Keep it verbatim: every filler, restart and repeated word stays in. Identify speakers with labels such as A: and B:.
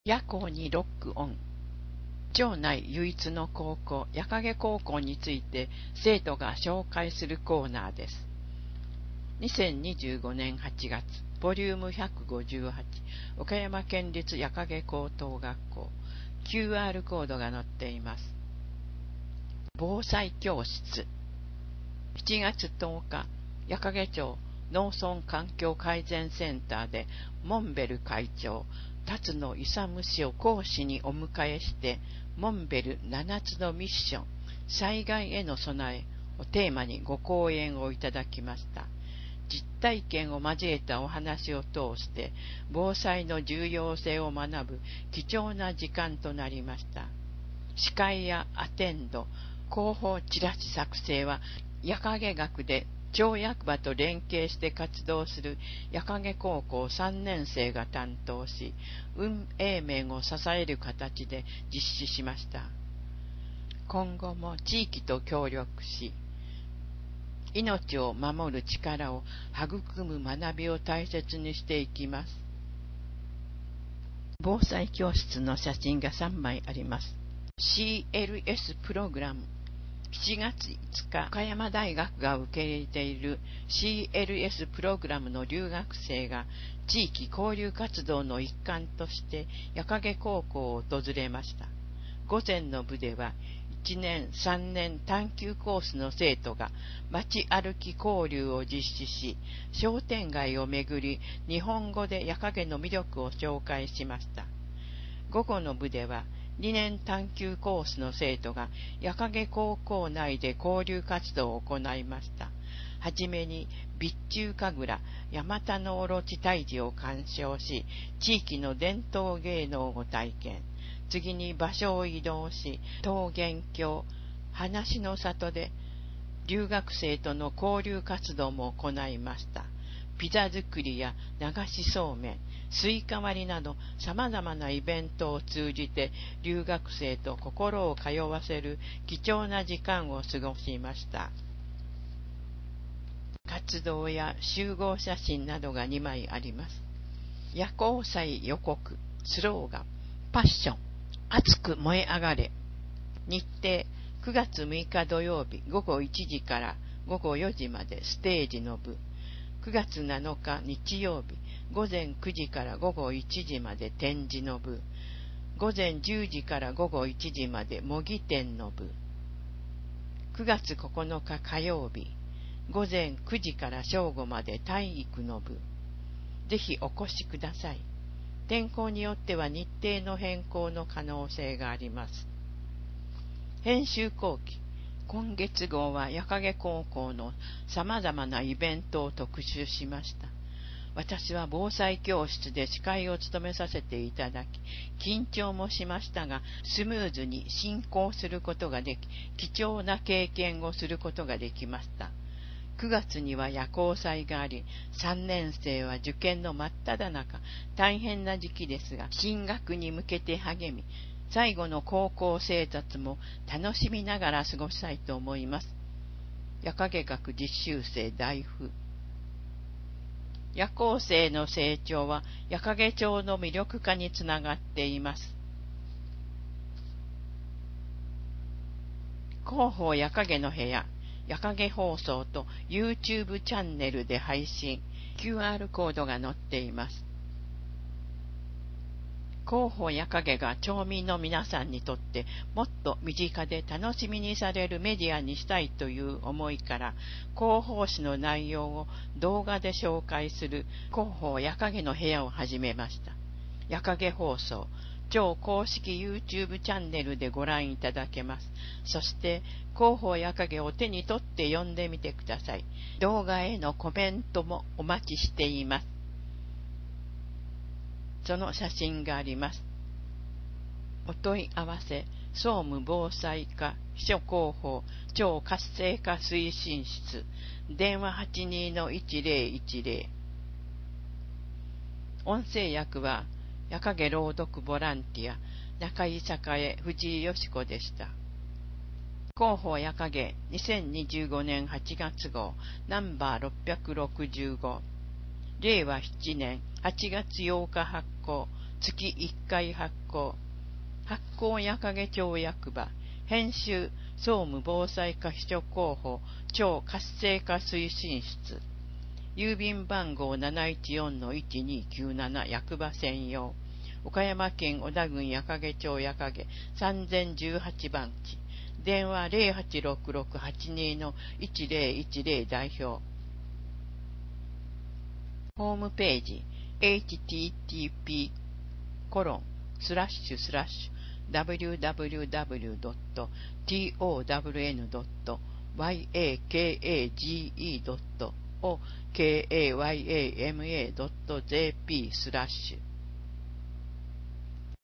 A: 夜行にロックオン。町内唯一の高校、矢影高校について生徒が紹介するコーナーです。にせんにじゅうごねんはちがつ、ボリュームひゃくごじゅうはち、岡山県立矢影高等学校、キューアール コードが載っています。防災教室。しちがつとおか、矢影町農村環境改善センターでモンベル会長、辰野勇氏を講師にお迎えして、モンベルななつのミッション、災害への備えをテーマにご講演をいただきました。実体験を交えたお話を通して、防災の重要性を学ぶ貴重な時間となりました。司会やアテンド、広報チラシ作成は、矢影学で町役場と連携して活動する矢影高校さんねん生が担当し、運営面を支える形で実施しました。今後も地域と協力し、命を守る力を育む学びを大切にしていきます。防災教室の写真がさんまいあります。シーエルエス プログラム。しちがついつか、岡山大学が受け入れている シーエルエス プログラムの留学生が地域交流活動の一環として矢影高校を訪れました。午前の部ではいちねん、さんねん探究コースの生徒が街歩き交流を実施し、商店街を巡り日本語で矢影の魅力を紹介しました。午後の部ではにねん探究コースの生徒が矢影高校内で交流活動を行いました。はじめに備中神楽、ヤマタノオロチ退治を鑑賞し、地域の伝統芸能を体験。次に場所を移動し、桃源郷、話の里で留学生との交流活動も行いました。ピザ作りや流しそうめん、スイカ割りなど様々なイベントを通じて留学生と心を通わせる貴重な時間を過ごしました。活動や集合写真などがにまいあります。夜行祭予告、スローガン、パッション、熱く燃え上がれ。日程、くがつむいか土曜日ごごいちじからごごよじまでステージの部。くがつなのか日曜日ごぜんくじからごごいちじまで展示の部。ごぜんじゅうじからごごいちじまで模擬店の部。くがつここのか火曜日ごぜんくじから正午まで体育の部。ぜひお越しください。天候によっては日程の変更の可能性があります。編集後期。今月号は矢影高校の様々なイベントを特集しました。私は防災教室で司会を務めさせていただき、緊張もしましたが、スムーズに進行することができ、貴重な経験をすることができました。くがつには夜行祭があり、さんねん生は受験の真っ只中、大変な時期ですが、進学に向けて励み、最後の高校生活も楽しみながら過ごしたいと思います。矢影学実習生大夫。夜行生の成長は矢影町の魅力化につながっています。広報矢影の部屋、矢影放送と YouTube チャンネルで配信、キューアール コードが載っています。広報矢影が町民の皆さんにとってもっと身近で楽しみにされるメディアにしたいという思いから広報誌の内容を動画で紹介する広報矢影の部屋を始めました。矢影放送、町公式 YouTube チャンネルでご覧いただけます。そして広報矢影を手に取って読んでみてください。動画へのコメントもお待ちしています。その写真があります。お問い合わせ、総務防災課秘書広報町活性化推進室、電話 はちにーのいちぜろいちぜろ。音声訳は矢影朗読ボランティア中井栄藤井よし子でした。広報矢影にせんにじゅうごねんはちがつ号ナンバーろっぴゃくろくじゅうご、れいわしちねんはちがつようか発行、 月いっかい発行。発行矢掛町役場。編集総務防災課秘書広報超活性化推進室。郵便番号 ななひゃくじゅうよんのいちにきゅうなな 役場専用。岡山県小田郡矢掛町矢掛さんぜんじゅうはちばんち。電話 ゼロはちろくろくはちにのいちゼロいちゼロ 代表。ホームページ エイチティーティーピー コロンスラッシュスラッシュ ダブリューダブリューダブリュー ドット トワン ドット ワカゲドット オーケーエーワイエーエムエー ドット ジェーピー スラッシュ